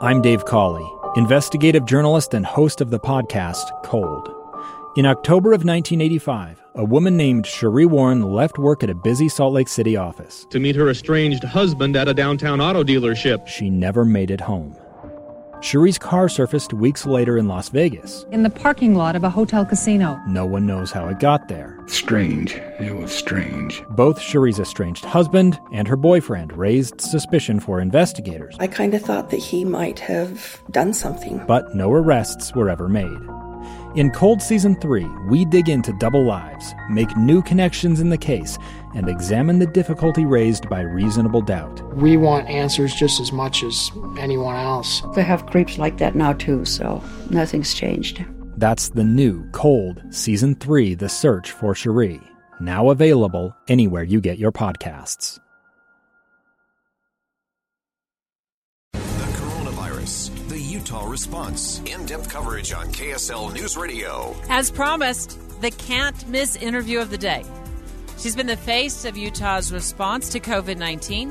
I'm Dave Cawley, investigative journalist and host of the podcast Cold. In October of 1985, a woman named Cherie Warren left work at a busy Salt Lake City office to meet her estranged husband at a downtown auto dealership. She never made it home. Cherie's car surfaced weeks later in Las Vegas. In the parking lot of a hotel casino. No one knows how it got there. Strange. It was strange. Both Cherie's estranged husband and her boyfriend raised suspicion for investigators. I kind of thought that he might have done something. But no arrests were ever made. In Cold Season 3, we dig into double lives, make new connections in the case, and examine the difficulty raised by reasonable doubt. We want answers just as much as anyone else. They have creeps like that now too, so nothing's changed. That's the new Cold Season 3, The Search for Cherie, now available anywhere you get your podcasts. The Utah Response. In-depth coverage on KSL News Radio. As promised, the can't-miss interview of the day. She's been the face of Utah's response to COVID-19.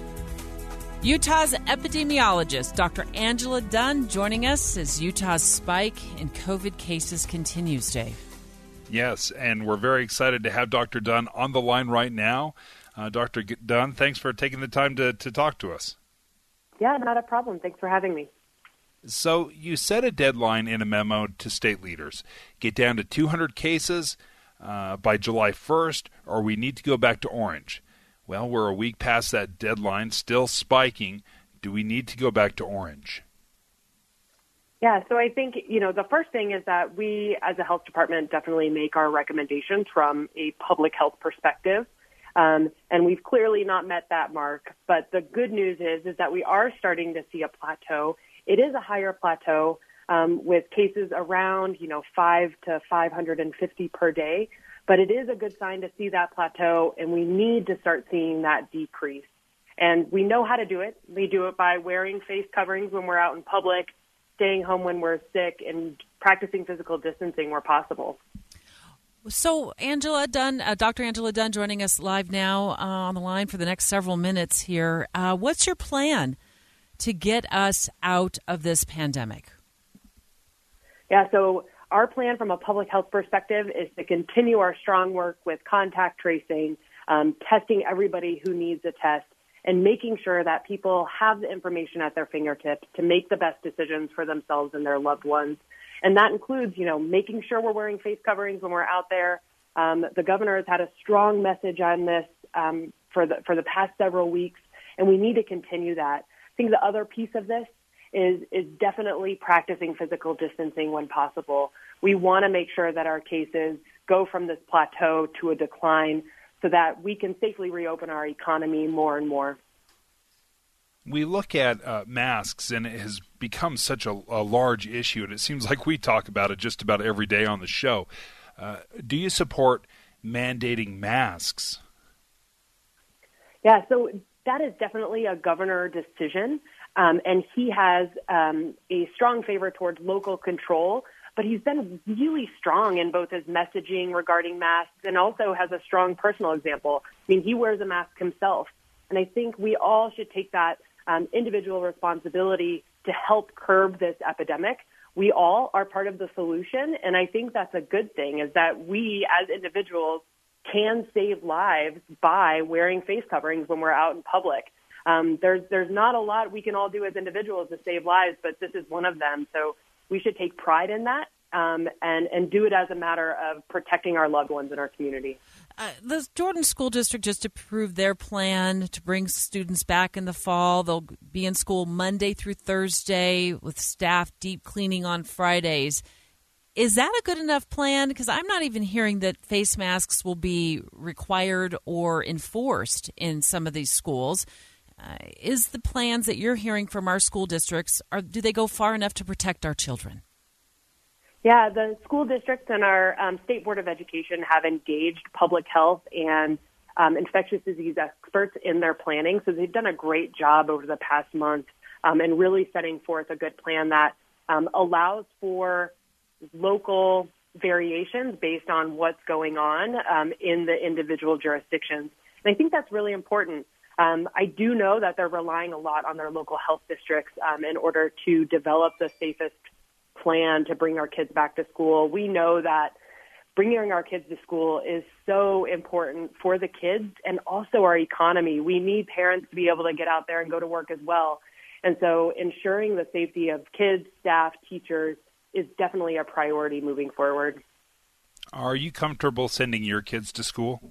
Utah's epidemiologist, Dr. Angela Dunn, joining us as Utah's spike in COVID cases continues, Dave. Yes, and we're very excited to have Dr. Dunn on the line right now. Dr. Dunn, thanks for taking the time to talk to us. Yeah, not a problem. Thanks for having me. So you set a deadline in a memo to state leaders. Get down to 200 cases by July 1st, or we need to go back to orange. Well, we're a week past that deadline, still spiking. Do we need to go back to orange? Yeah, so I think, the first thing is that we, as a health department, definitely make our recommendations from a public health perspective. And we've clearly not met that mark. But the good news is that we are starting to see a plateau. It is a higher plateau with cases around, 5 to 550 per day. But it is a good sign to see that plateau, and we need to start seeing that decrease. And we know how to do it. We do it by wearing face coverings when we're out in public, staying home when we're sick, and practicing physical distancing where possible. So Angela Dunn, Dr. Angela Dunn joining us live now on the line for the next several minutes here. What's your plan to get us out of this pandemic? Yeah, so our plan from a public health perspective is to continue our strong work with contact tracing, testing everybody who needs a test, and making sure that people have the information at their fingertips to make the best decisions for themselves and their loved ones. And that includes, making sure we're wearing face coverings when we're out there. The governor has had a strong message on this for the past several weeks, and we need to continue that. I think the other piece of this is definitely practicing physical distancing when possible. We want to make sure that our cases go from this plateau to a decline so that we can safely reopen our economy more and more. We look at masks, and it has become such a large issue, and it seems like we talk about it just about every day on the show. Do you support mandating masks? Yeah, so that is definitely a governor decision, and he has a strong favor towards local control, but he's been really strong in both his messaging regarding masks and also has a strong personal example. I mean, he wears a mask himself, and I think we all should take that individual responsibility to help curb this epidemic. We all are part of the solution, and I think that's a good thing, is that we as individuals can save lives by wearing face coverings when we're out in public. There's not a lot we can all do as individuals to save lives, but this is one of them. So we should take pride in that and do it as a matter of protecting our loved ones in our community. The Jordan School District just approved their plan to bring students back in the fall. They'll be in school Monday through Thursday with staff deep cleaning on Fridays. Is that a good enough plan? Because I'm not even hearing that face masks will be required or enforced in some of these schools. Is the plans that you're hearing from our school districts, do they go far enough to protect our children? Yeah, the school districts and our State Board of Education have engaged public health and infectious disease experts in their planning. So they've done a great job over the past month and really setting forth a good plan that allows for local variations based on what's going on in the individual jurisdictions. And I think that's really important. I do know that they're relying a lot on their local health districts in order to develop the safest plan to bring our kids back to school. We know that bringing our kids to school is so important for the kids and also our economy. We need parents to be able to get out there and go to work as well. And so ensuring the safety of kids, staff, teachers is definitely a priority moving forward. Are you comfortable sending your kids to school?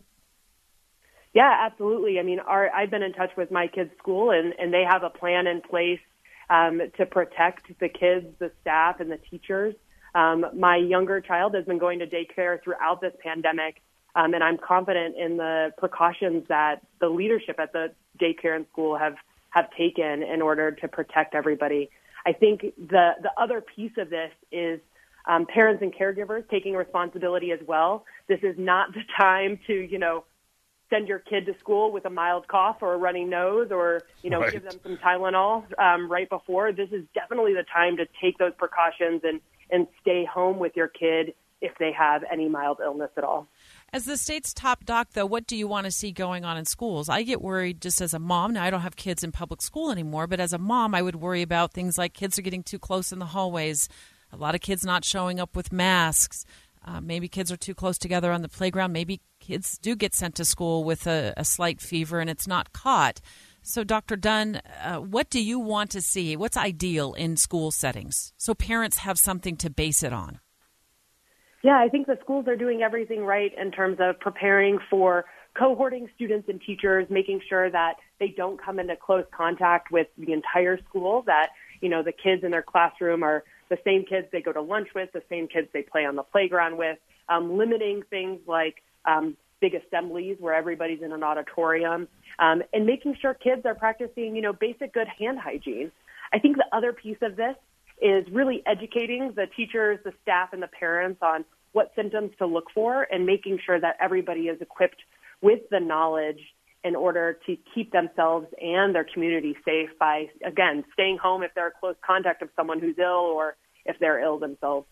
Yeah, absolutely. I mean, I've been in touch with my kids' school, and they have a plan in place to protect the kids, the staff, and the teachers. My younger child has been going to daycare throughout this pandemic, and I'm confident in the precautions that the leadership at the daycare and school have taken in order to protect everybody. I think the other piece of this is parents and caregivers taking responsibility as well. This is not the time to, send your kid to school with a mild cough or a runny nose or, Right. give them some Tylenol right before. This is definitely the time to take those precautions and stay home with your kid if they have any mild illness at all. As the state's top doc, though, what do you want to see going on in schools? I get worried just as a mom. Now, I don't have kids in public school anymore, but as a mom, I would worry about things like kids are getting too close in the hallways, a lot of kids not showing up with masks. Maybe kids are too close together on the playground. Maybe kids do get sent to school with a slight fever and it's not caught. So, Dr. Dunn, what do you want to see? What's ideal in school settings so parents have something to base it on? Yeah, I think the schools are doing everything right in terms of preparing for cohorting students and teachers, making sure that they don't come into close contact with the entire school, that, the kids in their classroom are the same kids they go to lunch with, the same kids they play on the playground with, limiting things like big assemblies where everybody's in an auditorium, and making sure kids are practicing, basic good hand hygiene. I think the other piece of this is really educating the teachers, the staff, and the parents on what symptoms to look for and making sure that everybody is equipped with the knowledge in order to keep themselves and their community safe by, again, staying home if they're a close contact of someone who's ill or if they're ill themselves.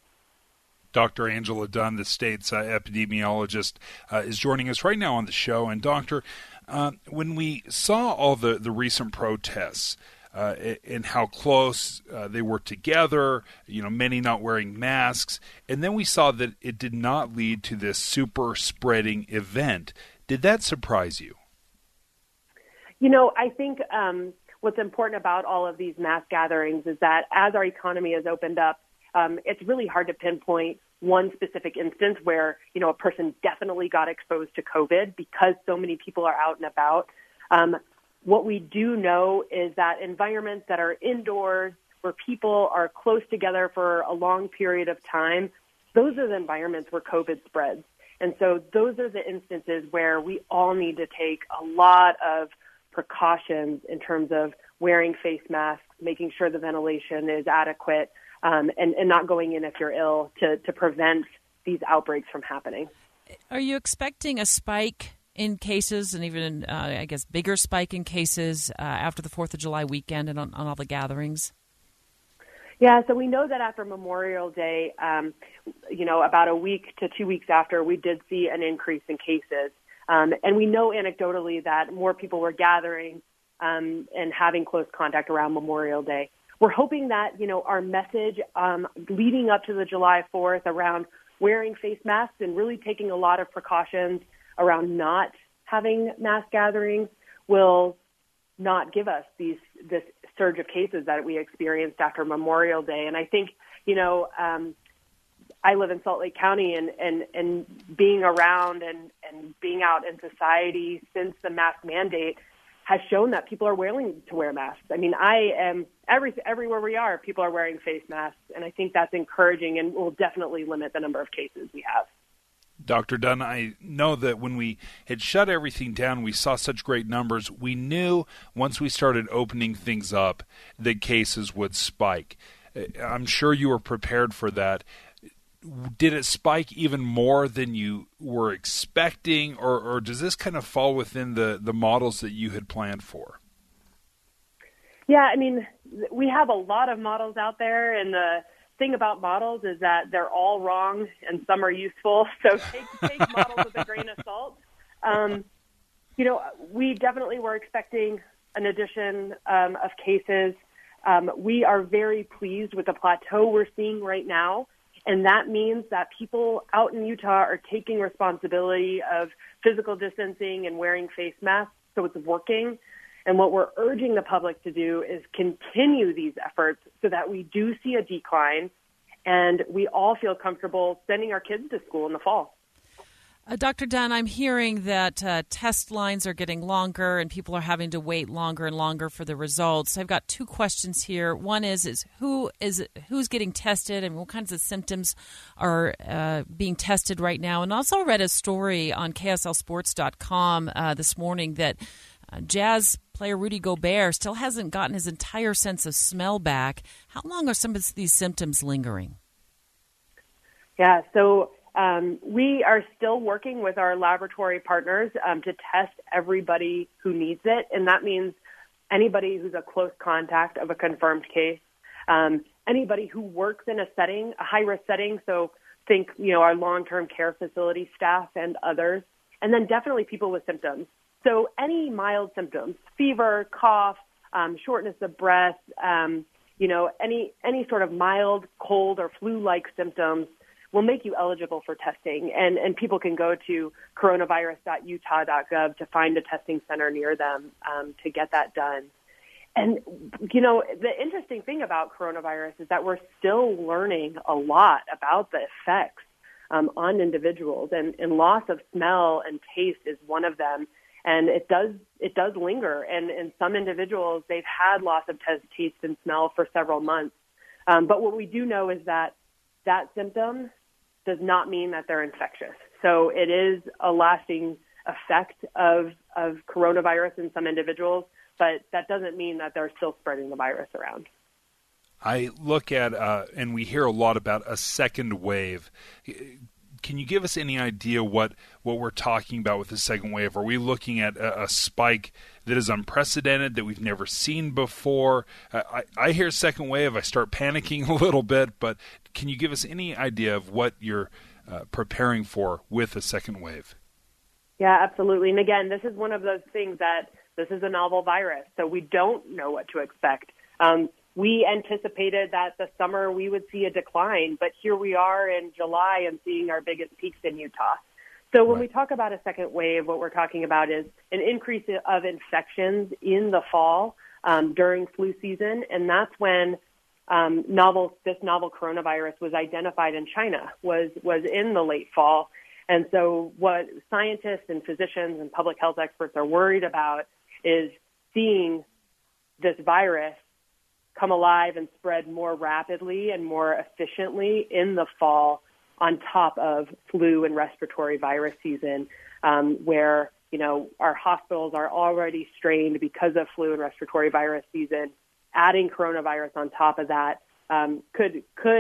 Dr. Angela Dunn, the state's epidemiologist, is joining us right now on the show. And, Doctor, when we saw all the recent protests and how close they were together, many not wearing masks, and then we saw that it did not lead to this super spreading event, did that surprise you? I think what's important about all of these mass gatherings is that as our economy has opened up, it's really hard to pinpoint one specific instance where, a person definitely got exposed to COVID because so many people are out and about. What we do know is that environments that are indoors, where people are close together for a long period of time, those are the environments where COVID spreads. And so those are the instances where we all need to take a lot of precautions in terms of wearing face masks, making sure the ventilation is adequate, and not going in if you're ill to prevent these outbreaks from happening. Are you expecting a spike in cases and even, bigger spike in cases after the 4th of July weekend and on all the gatherings? Yeah, so we know that after Memorial Day, about a week to 2 weeks after, we did see an increase in cases. And we know anecdotally that more people were gathering and having close contact around Memorial Day. We're hoping that, our message leading up to the July 4th around wearing face masks and really taking a lot of precautions around not having mass gatherings will not give us this surge of cases that we experienced after Memorial Day. And I think, I live in Salt Lake County and being around and being out in society since the mask mandate has shown that people are willing to wear masks. I mean, everywhere we are, people are wearing face masks, and I think that's encouraging and will definitely limit the number of cases we have. Dr. Dunn, I know that when we had shut everything down, we saw such great numbers. We knew once we started opening things up that cases would spike. I'm sure you were prepared for that. Did it spike even more than you were expecting, or does this kind of fall within the models that you had planned for? Yeah, I mean, we have a lot of models out there, and the thing about models is that they're all wrong and some are useful, so take models with a grain of salt. We definitely were expecting an addition of cases. We are very pleased with the plateau we're seeing right now, and that means that people out in Utah are taking responsibility of physical distancing and wearing face masks, so it's working. And what we're urging the public to do is continue these efforts so that we do see a decline and we all feel comfortable sending our kids to school in the fall. Dr. Dunn, I'm hearing that test lines are getting longer and people are having to wait longer and longer for the results. I've got two questions here. One is who's getting tested and what kinds of symptoms are being tested right now? And also read a story on KSLSports.com this morning that Jazz player Rudy Gobert still hasn't gotten his entire sense of smell back. How long are some of these symptoms lingering? Yeah, so we are still working with our laboratory partners to test everybody who needs it, and that means anybody who's a close contact of a confirmed case, anybody who works in a setting, a high-risk setting, so think, our long-term care facility staff and others, and then definitely people with symptoms. So any mild symptoms, fever, cough, shortness of breath, any sort of mild cold or flu-like symptoms will make you eligible for testing. And people can go to coronavirus.utah.gov to find a testing center near them to get that done. And, the interesting thing about coronavirus is that we're still learning a lot about the effects on individuals. And loss of smell and taste is one of them. And it does linger. And in some individuals, they've had loss of taste and smell for several months. But what we do know is that symptom does not mean that they're infectious. So it is a lasting effect of coronavirus in some individuals, but that doesn't mean that they're still spreading the virus around. I look at, and we hear a lot about a second wave. Can you give us any idea what we're talking about with the second wave? Are we looking at a spike that is unprecedented, that we've never seen before? I hear second wave, I start panicking a little bit, but can you give us any idea of what you're preparing for with a second wave? Yeah, absolutely. And again, this is one of those things that this is a novel virus, so we don't know what to expect. We anticipated that the summer we would see a decline, but here we are in July and seeing our biggest peaks in Utah. So when we talk about a second wave, what we're talking about is an increase of infections in the fall during flu season, and that's when this novel coronavirus was identified in China, was in the late fall. And so what scientists and physicians and public health experts are worried about is seeing this virus come alive and spread more rapidly and more efficiently in the fall on top of flu and respiratory virus season, where, our hospitals are already strained because of flu and respiratory virus season. Adding coronavirus on top of that could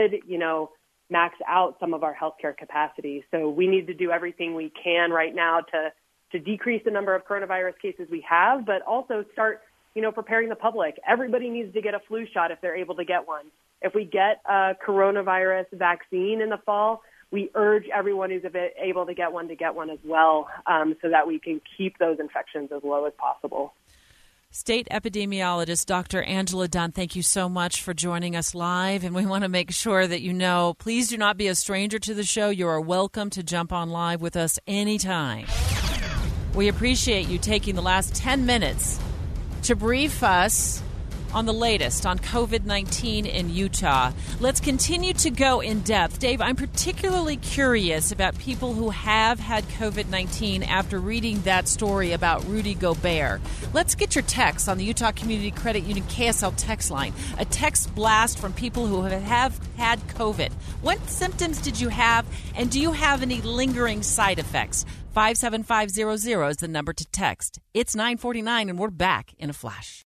max out some of our healthcare capacity. So we need to do everything we can right now to decrease the number of coronavirus cases we have, but also start preparing the public. Everybody needs to get a flu shot if they're able to get one. If we get a coronavirus vaccine in the fall, we urge everyone who's able to get one as well, so that we can keep those infections as low as possible. State epidemiologist Dr. Angela Dunn, thank you so much for joining us live. And we want to make sure that please do not be a stranger to the show. You are welcome to jump on live with us anytime. We appreciate you taking the last 10 minutes to brief us on the latest on COVID-19 in Utah. Let's continue to go in depth. Dave, I'm particularly curious about people who have had COVID-19 after reading that story about Rudy Gobert. Let's get your texts on the Utah Community Credit Union KSL text line. A text blast from people who have had COVID. What symptoms did you have, and do you have any lingering side effects? 57500 is the number to text. It's 9:49, and we're back in a flash.